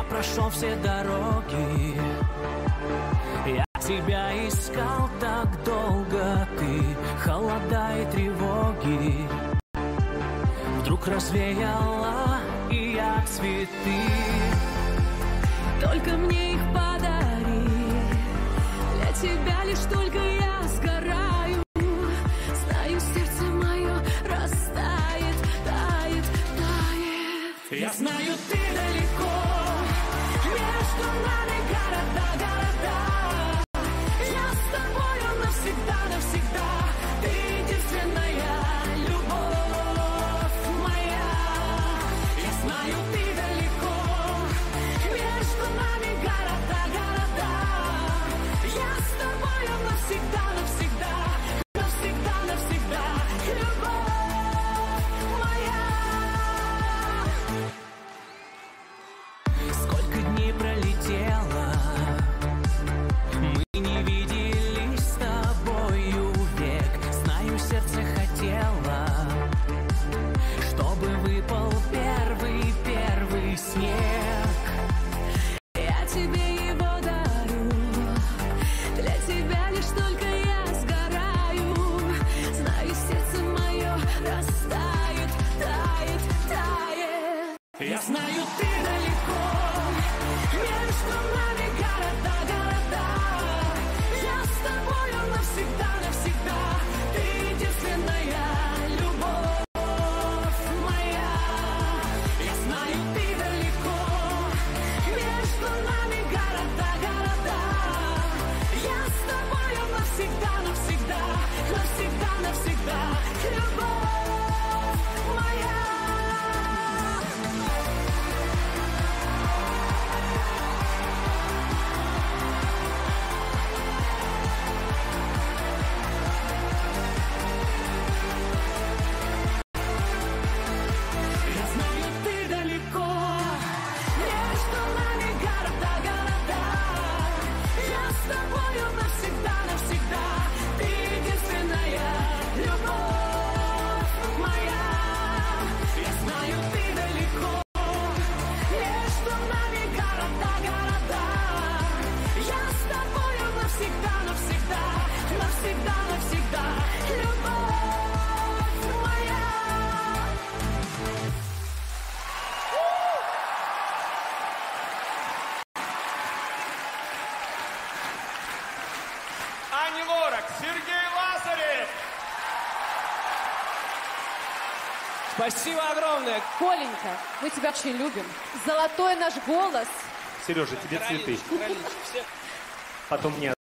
прошел все дороги. Я тебя искал так долго, ты холода и тревоги вдруг развеяла, и я цветы. Только мне их подари, для тебя лишь только я сгораю. Знаю, сердце мое растает, тает, тает. Я знаю, ты далеко, между нами города, города. Я с тобою навсегда, навсегда. Ты единственная любовь моя. Я знаю, ты далеко, между нами города, города. Я с тобою навсегда, навсегда, навсегда, навсегда. Любовь моя. Сколько дней пролетело, мы не виделись с тобою век. Знаю, сердце хотело, чтобы выпал первый, первый снег. Я тебе его дарю, для тебя лишь только я сгораю. Знаю, сердце мое растает, тает, тает. Я знаю, ты далеко, между нами города, города. Я с тобою навсегда, навсегда. Ты единственная любовь моя. Я знаю, ты далеко, между нами города, города. Я с тобою навсегда, навсегда, навсегда, навсегда. Любовь моя. Я знаю, ты далеко, между нами города, города. Я с тобою навсегда, навсегда. Ты единственная любовь моя. Я знаю, ты далеко, между нами города, города. Я с тобою навсегда, навсегда, навсегда, навсегда. Любовь моя. Ани Лорак, Сергей Лазарев. Спасибо огромное. Коленька, мы тебя очень любим. Золотой наш голос. Сережа, тебе цветы. Кролички, все. Потом мне